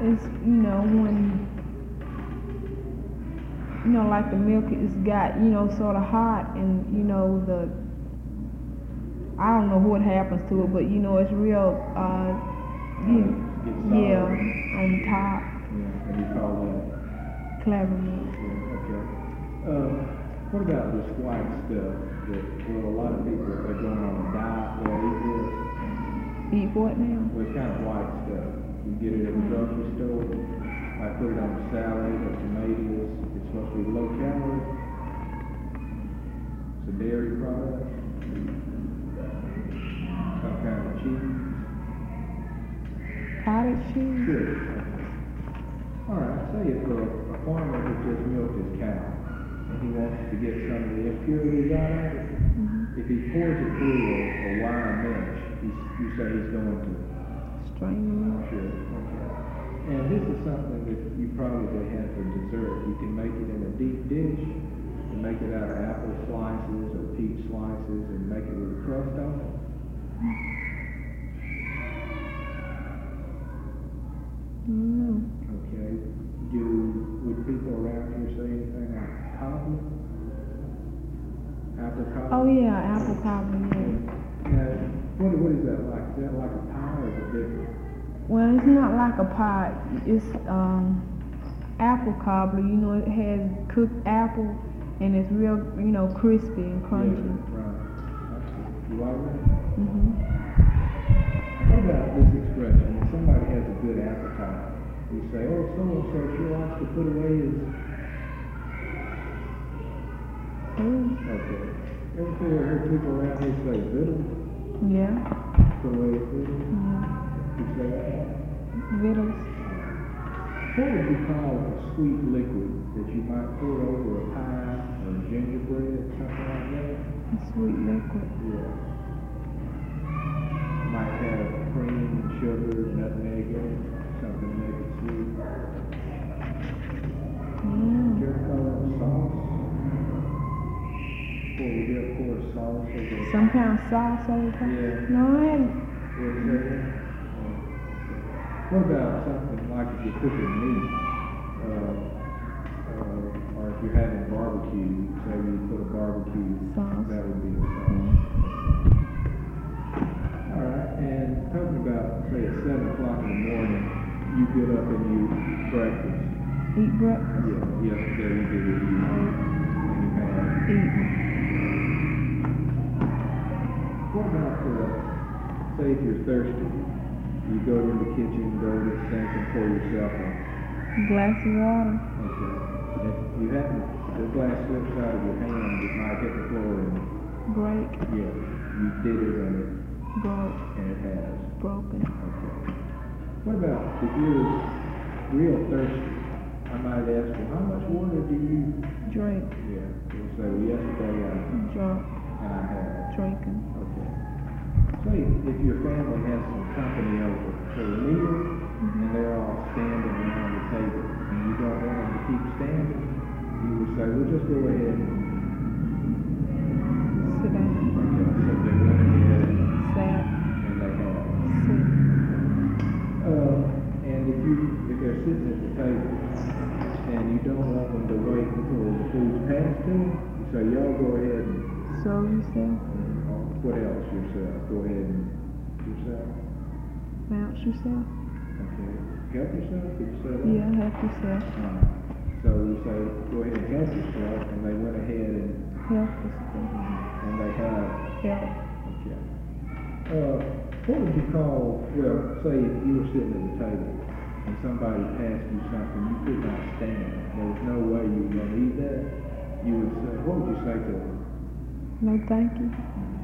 It's, when, like the milk is got, sort of hot and, I don't know what happens to it, but, it's real, yeah, on top. Yeah, and you call that? Clever milk. Yeah, okay. What about this white stuff that, a lot of people, if they're going on a diet, they'll eat this? Eat what now? Well, it's kind of white stuff. You get it at the grocery store. I put it on a salad or tomatoes. It's supposed to be low calorie. It's a dairy product. Some kind of cheese. Cottage cheese? Sure. All right. Say if a farmer has just milked his cow and he wants to get some of the impurities out of it, if he pours it through a wire mesh, you say he's going to strain the milk. Sure. Okay. And this is something that you probably have for dessert. You can make it in a deep dish and make it out of apple slices or peach slices and make it with a crust on it. Okay. Would people around here say anything like cobbler? Apple cobbler? Oh yeah, apple cobbler, yeah. What is that like? Is that like a pie or is it different? Well, it's not like a pie. It's apple cobbler. It has cooked apple and it's real, crispy and crunchy. Yeah, right. You like that? Mm-hmm. What about this expression? When somebody has a good appetite, you say, oh, so-and-so sure likes to put away his... Okay. Ever heard people around here say victuals? Yeah. Put away his victuals? Yeah. You say that? Victuals. What would you call a sweet liquid that you might pour over a pie or gingerbread, something like that? A sweet liquid. Yeah. Might have cream, sugar, nutmeg in it, something to make it sweet. Did you ever call that a sauce? Pour a sauce over some kind of sauce over top? Yeah. No, I haven't. What about something like if you're cooking meat, or if you're having barbecue, say you put a barbecue sauce, that would be a sauce. All right, and talking about, say at 7 o'clock in the morning, you get up and you eat breakfast. Eat breakfast? Yeah, yesterday you did it, and you had eat. What about, say if you're thirsty, you go to the kitchen, go to the sink and pour yourself a glass of water. Okay. If you happen, the glass slips out of your hand, it might hit the floor and break. Yeah, you did it and it broke. And it has broken. Okay. What about if you're real thirsty? I might ask you, how much water do you drink? Yeah. You'll say, well, yesterday I drunk. And I had drinking. Okay. Say if your family has some company over for a meal and they're all standing around the table and you don't want them to keep standing, you would say, well, just go ahead and sit down. Okay, so they went ahead and sat and they had sit. And if they're sitting at the table and you don't want them to wait until the food's passed to them, you say, y'all go ahead and serve yourself. What else yourself? Go ahead and yourself. Bounce yourself. Okay. Help yourself? Did you say that? Yeah, help yourself. So you say, go ahead and help yourself, and they went ahead and help yourself. And they have help. Okay. What would you call? Well, say if you were sitting at the table and somebody passed you something you could not stand. There was no way you were going to eat that. You would say, what would you say to them? No, thank you.